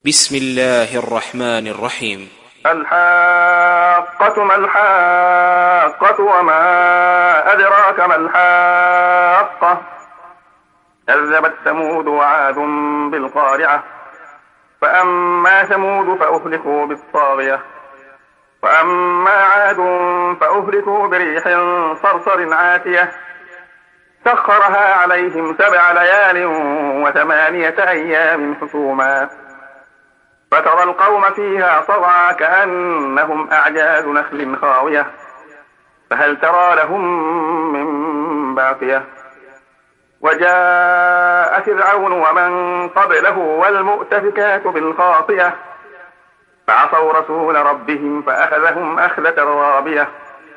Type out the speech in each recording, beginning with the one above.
بسم الله الرحمن الرحيم. الحاقة ما الحاقة وما أدراك ما الحاقة. كذبت ثمود وعاد بالقارعة. فأما ثمود فأهلكوا بالطاغية وأما عاد فأهلكوا بريح صرصر عاتية سخرها عليهم 7 ليال و8 أيام حسوما فترى القوم فيها صرعى كأنهم أعجاز نخل خاوية فهل ترى لهم من باقية. وجاء فرعون ومن قبله والمؤتفكات بالخاطئة فعصوا رسول ربهم فأخذهم أخذة رابية.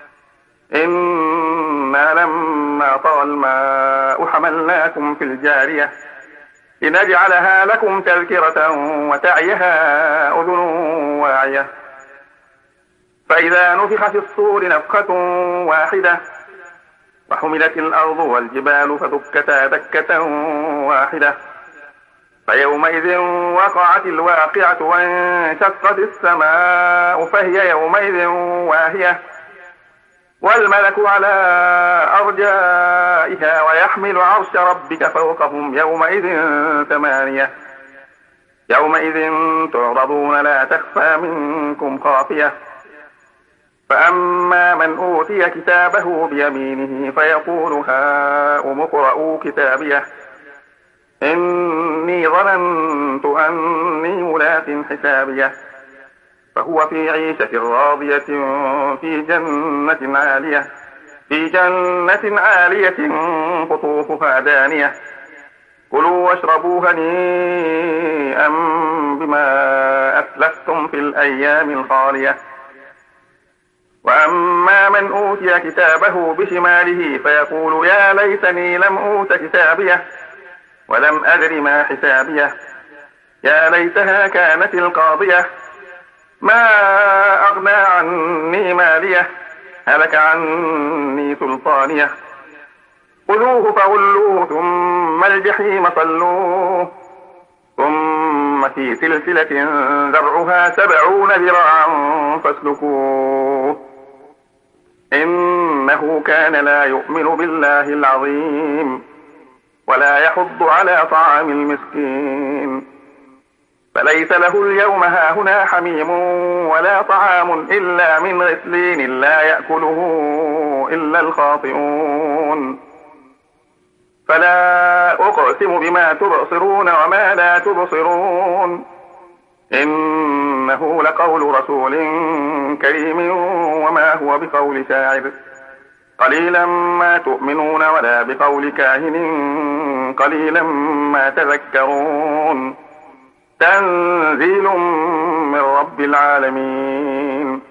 إنا لما طغى الماء حملناكم في الجارية لنجعلها لكم تذكرة وتعيها أذن واعية. فإذا نفخ في الصور نفخة واحدة وحملت الأرض والجبال فدكتا دكة واحدة فيومئذ وقعت الواقعة وانشقت السماء فهي يومئذ واهية والملك على أرجائها ويحمل عرش ربك فوقهم يومئذ 8. يومئذ تعرضون لا تخفى منكم خافية. فأما من أوتي كتابه بيمينه فيقول هاؤم اقرءوا كتابيه إني ظننت أني ملاق حسابيه فهو في عيشة راضية في جنة عالية قطوفها دانية كلوا واشربوا هنيئا بما أسلفتم في الأيام الخالية. وأما من أوتي كتابه بشماله فيقول يا ليتني لم أوت كتابيه ولم أدر ما حسابيه يا ليتها كانت القاضية ما أغنى عني ماليه هلك عني سلطانيه خذوه فغلوه ثم الجحيم صلوه ثم في سلسلة ذرعها 70 ذراعا فاسلكوه إنه كان لا يؤمن بالله العظيم ولا يحض على طعام المسكين فليس له اليوم هاهنا حميم ولا طعام إلا من غسلين لا يأكله إلا الخاطئون. فلا أقسم بما تبصرون وما لا تبصرون إنه لقول رسول كريم وما هو بقول شاعر قليلا ما تؤمنون ولا بقول كاهن قليلا ما تذكرون تنزيل من رب العالمين.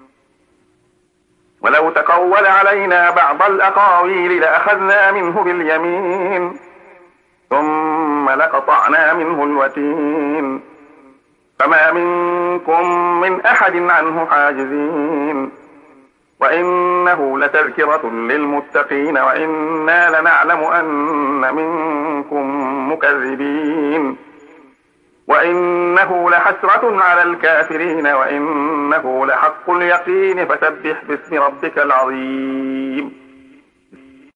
ولو تقول علينا بعض الأقاويل لأخذنا منه باليمين ثم لقطعنا منه الوتين فما منكم من أحد عنه حاجزين. وإنه لتذكرة للمتقين وإنا لنعلم أن منكم مكذبين وإنه لحسرة على الكافرين وإنه لحق اليقين فسبح باسم ربك العظيم.